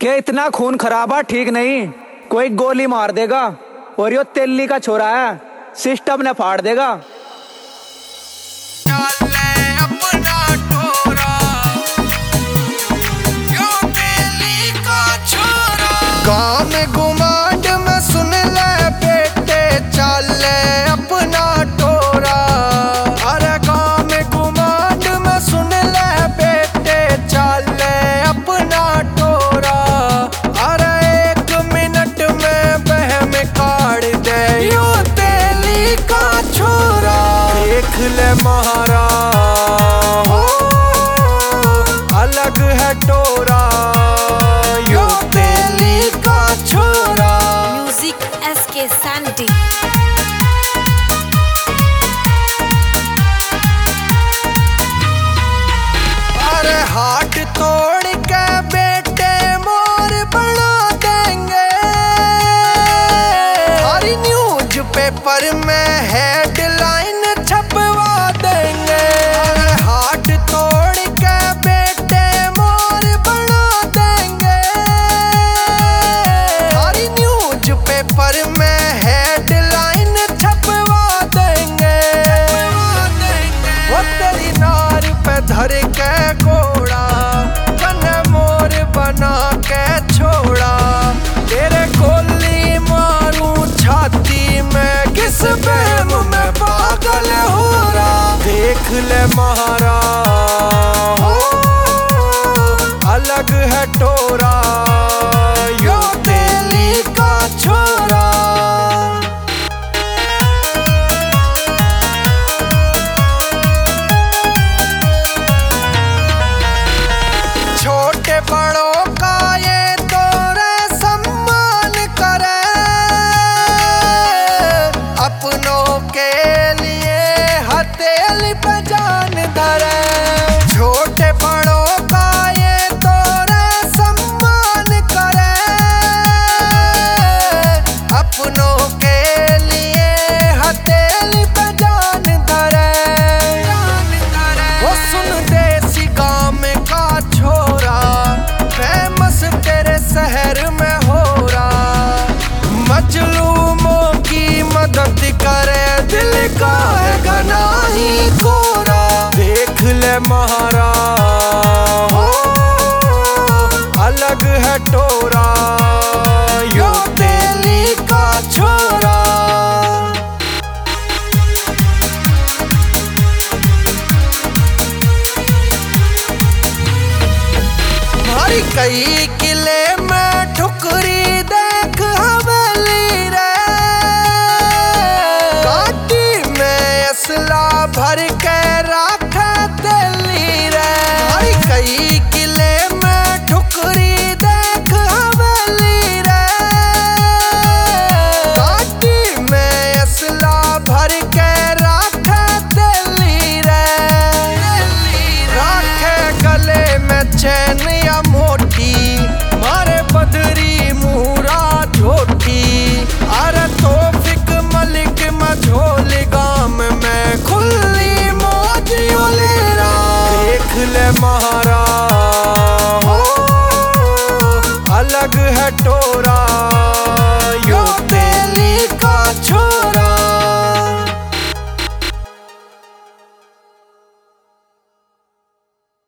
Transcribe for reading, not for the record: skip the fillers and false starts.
क्या इतना खून खराबा ठीक नहीं? कोई गोली मार देगा और यो तेली का छोरा है, सिस्टम ने फाड़ देगा। गाँव में गुमांड में सुन ले बेटे, चले अपना टोरा। अरे गाँव में गुमांड में सुन ले बेटे, चले अपना टोरा। अरे 1 मिनट में बहम काट दे यो तेली का छोरा। देख ले महारा हो, अलग है टोरा यो तेली का छोरा। Music SK Santy. अरे हाथ तोड़ के बेटे मोर बना देंगे, हर न्यूज पेपर में हेडलाइन छपवा देंगे। अरे हाथ तोड़ के बेटे मोर बना देंगे, हर न्यूज पेपर में हेडलाइन छपवा देंगे। वो तेरी नार पे धर के घोड़ा, कन्ने मोर बना के छोड़ा। तेरे गोली मारूं छाती में, किस प्रेम में पागल हो रहा। देख ले महारा हो, अलग है टोरा यो तेली का छोरा। छोटे बड़ों का ये तोरे सम्मान करे, अपनों के लिए हथेली पे जान धरे। छोटे बड़ों का ये तोरे सम्मान करे, अपनों के लिए हथेली पे जान धरे। वो सुन देसी गाँव का छोरा, फेमस तेरे शहर में हो रहा। मजलूमों की मदद करे, दिल का है गनाही कोरा। देख ले महारा हो, अलग है टोरा यो तेली का छोरा। हमारी कई किले में